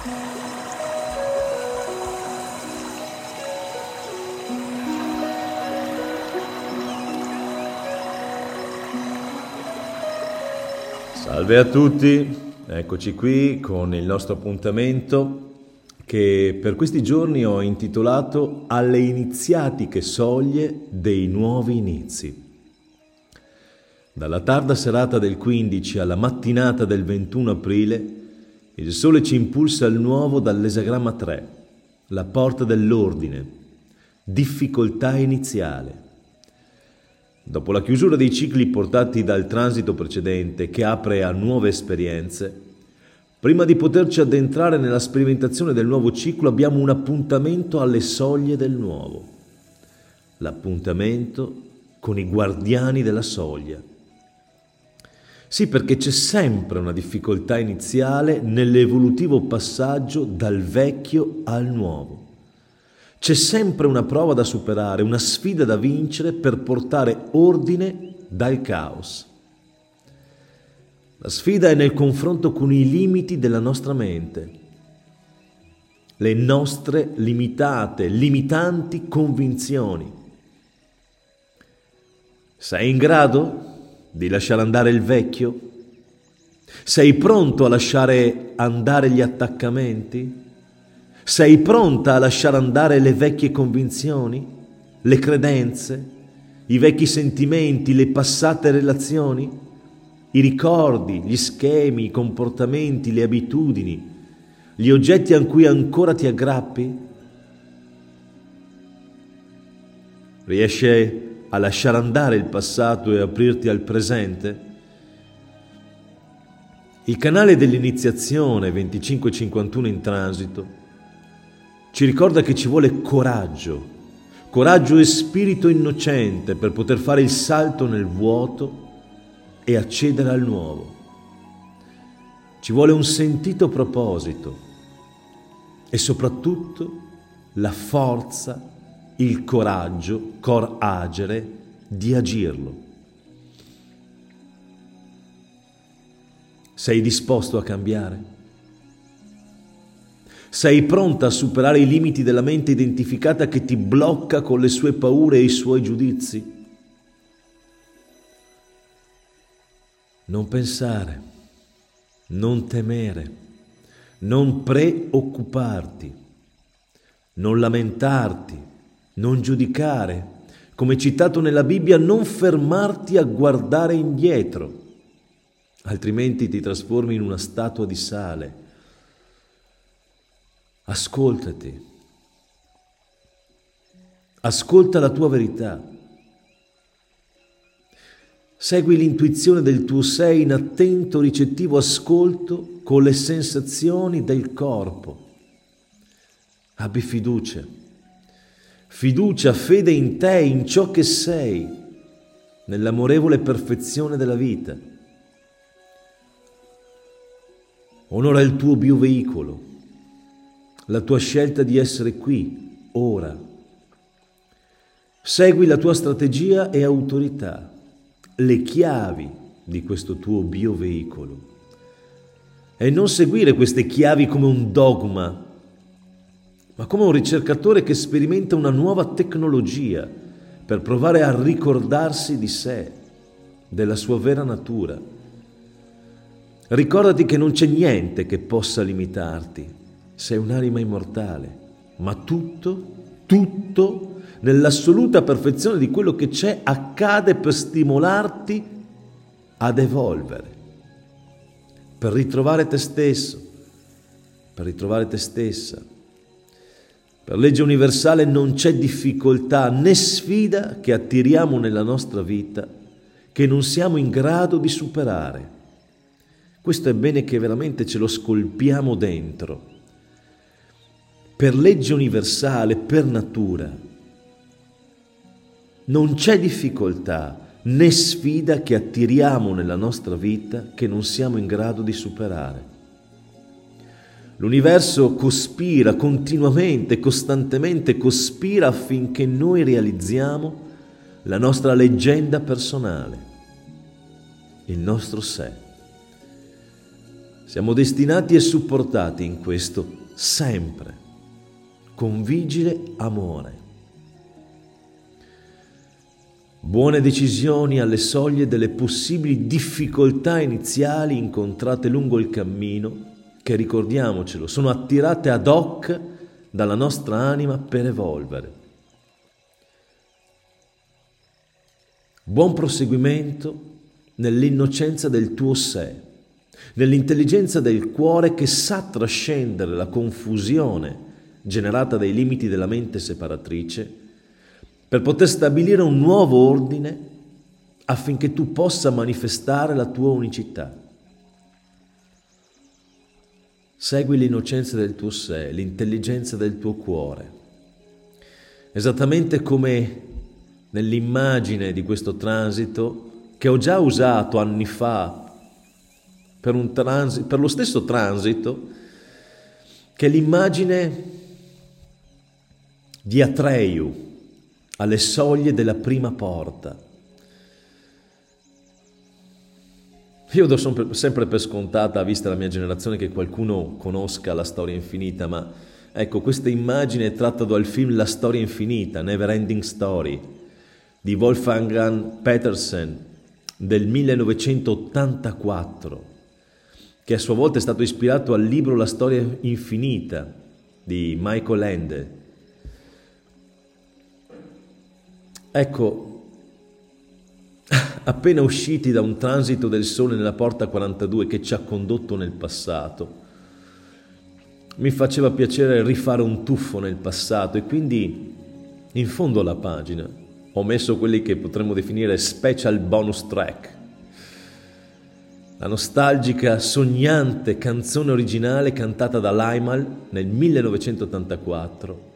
Salve a tutti, eccoci qui con il nostro appuntamento che per questi giorni ho intitolato Alle iniziatiche soglie dei nuovi inizi. Dalla tarda serata del 15 alla mattinata del 21 aprile, il sole ci impulsa al nuovo dall'esagramma 3, la porta dell'ordine, difficoltà iniziale. Dopo la chiusura dei cicli portati dal transito precedente che apre a nuove esperienze, prima di poterci addentrare nella sperimentazione del nuovo ciclo abbiamo un appuntamento alle soglie del nuovo. L'appuntamento con i guardiani della soglia. Sì, perché c'è sempre una difficoltà iniziale nell'evolutivo passaggio dal vecchio al nuovo. C'è sempre una prova da superare, una sfida da vincere per portare ordine dal caos. La sfida è nel confronto con i limiti della nostra mente, le nostre limitanti convinzioni. Sei in grado di lasciare andare il vecchio? Sei pronto a lasciare andare gli attaccamenti? Sei pronta a lasciare andare le vecchie convinzioni, le credenze, i vecchi sentimenti, le passate relazioni, i ricordi, gli schemi, i comportamenti, le abitudini, gli oggetti a cui ancora ti aggrappi? Riesci a lasciare andare il passato e aprirti al presente? Il canale dell'iniziazione 2551 in transito ci ricorda che ci vuole coraggio e spirito innocente per poter fare il salto nel vuoto e accedere al nuovo. Ci vuole un sentito proposito e soprattutto la forza, il coraggio, cor agere di agirlo. Sei disposto a cambiare? Sei pronta a superare i limiti della mente identificata che ti blocca con le sue paure e i suoi giudizi? Non pensare, non temere, non preoccuparti, non lamentarti, non giudicare. Come citato nella Bibbia, non fermarti a guardare indietro, altrimenti ti trasformi in una statua di sale. Ascoltati, ascolta la tua verità, segui l'intuizione del tuo sé in attento ricettivo ascolto con le sensazioni del corpo. Abbi fiducia, fede in te, in ciò che sei, nell'amorevole perfezione della vita. Onora il tuo bioveicolo, la tua scelta di essere qui, ora. Segui la tua strategia e autorità, le chiavi di questo tuo bioveicolo. E non seguire queste chiavi come un dogma, ma come un ricercatore che sperimenta una nuova tecnologia per provare a ricordarsi di sé, della sua vera natura. Ricordati che non c'è niente che possa limitarti. Sei un'anima immortale, ma tutto nell'assoluta perfezione di quello che c'è accade per stimolarti ad evolvere, per ritrovare te stesso, per ritrovare te stessa. Per legge universale non c'è difficoltà né sfida che attiriamo nella nostra vita che non siamo in grado di superare. Questo è bene che veramente ce lo scolpiamo dentro. Per legge universale, per natura, non c'è difficoltà né sfida che attiriamo nella nostra vita che non siamo in grado di superare. L'universo cospira continuamente, costantemente cospira affinché noi realizziamo la nostra leggenda personale, il nostro sé. Siamo destinati e supportati in questo sempre, con vigile amore. Buone decisioni alle soglie delle possibili difficoltà iniziali incontrate lungo il cammino, che, ricordiamocelo, sono attirate ad hoc dalla nostra anima per evolvere. Buon proseguimento nell'innocenza del tuo sé, nell'intelligenza del cuore che sa trascendere la confusione generata dai limiti della mente separatrice per poter stabilire un nuovo ordine affinché tu possa manifestare la tua unicità. Segui l'innocenza del tuo sé, l'intelligenza del tuo cuore, esattamente come nell'immagine di questo transito che ho già usato anni fa per lo stesso transito, che è l'immagine di Atreyu alle soglie della prima porta. Io do sempre per scontata, vista la mia generazione, che qualcuno conosca La storia infinita, ma ecco, questa immagine è tratta dal film La storia infinita, Never Ending Story, di Wolfgang Petersen del 1984, che a sua volta è stato ispirato al libro La storia infinita di Michael Ende. Ecco, appena usciti da un transito del sole nella porta 42 che ci ha condotto nel passato, mi faceva piacere rifare un tuffo nel passato e quindi in fondo alla pagina ho messo quelli che potremmo definire special bonus track. La nostalgica, sognante canzone originale cantata da Limahl nel 1984,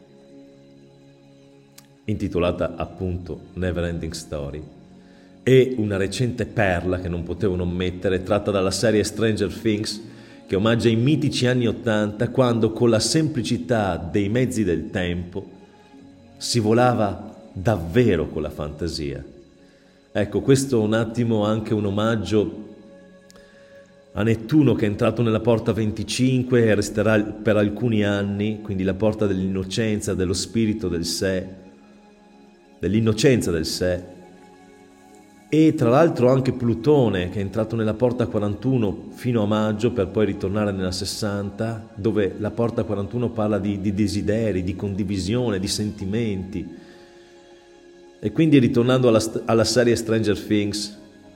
intitolata appunto Never Ending Story, e una recente perla che non potevo non mettere, tratta dalla serie Stranger Things, che omaggia i mitici anni '80, quando con la semplicità dei mezzi del tempo si volava davvero con la fantasia. Ecco, questo un attimo anche un omaggio a Nettuno, che è entrato nella porta 25 e resterà per alcuni anni, quindi la porta dell'innocenza, dello spirito del sé, dell'innocenza del sé, e tra l'altro anche Plutone, che è entrato nella porta 41 fino a maggio per poi ritornare nella 60, dove la porta 41 parla di desideri, di condivisione, di sentimenti. E quindi, ritornando alla serie Stranger Things,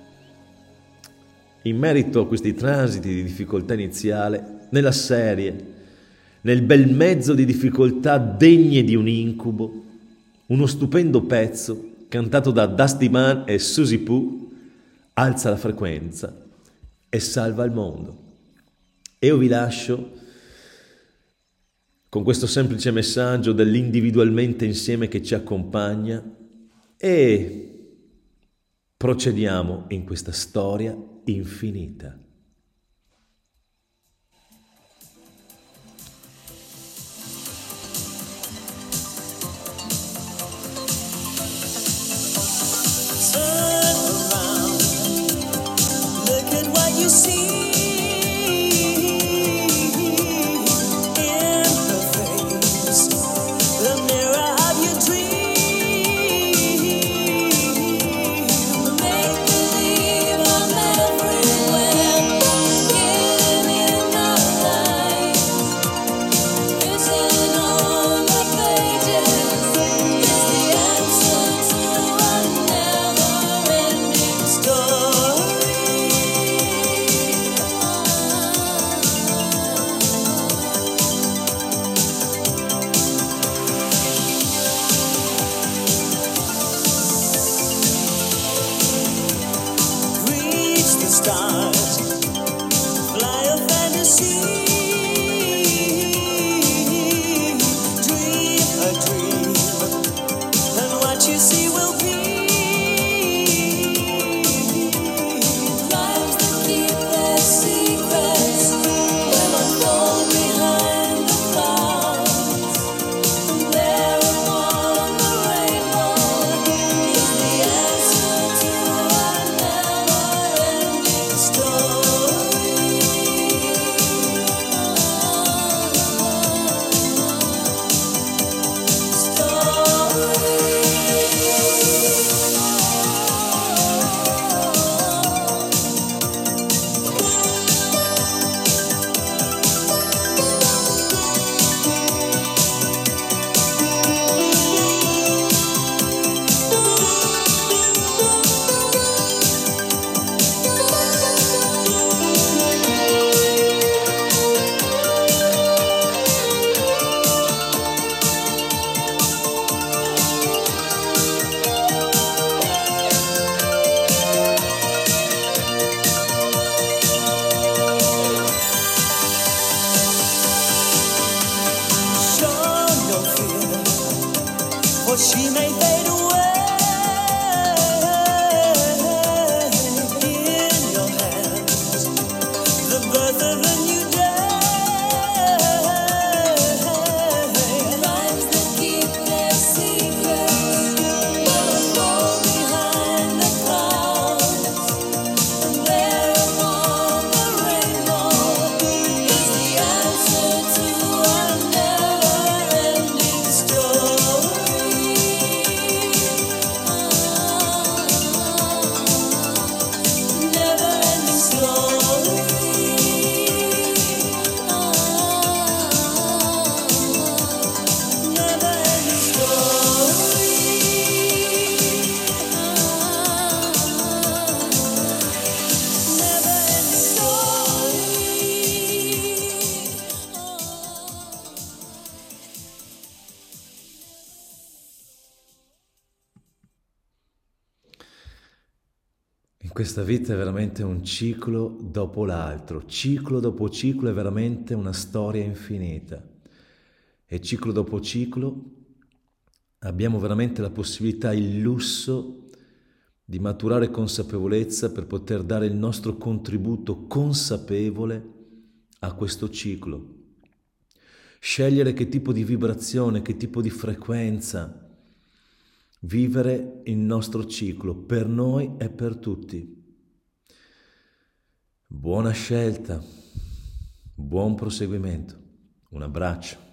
in merito a questi transiti di difficoltà iniziale, nella serie, nel bel mezzo di difficoltà degne di un incubo, uno stupendo pezzo cantato da Dusty Mann e Susie Poo alza la frequenza e salva il mondo. E io vi lascio con questo semplice messaggio dell'individualmente insieme che ci accompagna e procediamo in questa storia infinita. She may fade away in your hands. The birth of a new day. Rhymes that keep their secrets will fall behind the clouds. And there upon the rainbow is the answer to our never-ending story. Never-ending story. Never-ending In questa vita è veramente un ciclo dopo l'altro, ciclo dopo ciclo è veramente una storia infinita. E ciclo dopo ciclo abbiamo veramente la possibilità, il lusso di maturare consapevolezza per poter dare il nostro contributo consapevole a questo ciclo. Scegliere che tipo di vibrazione, che tipo di frequenza vivere il nostro ciclo per noi e per tutti. Buona scelta, buon proseguimento, un abbraccio.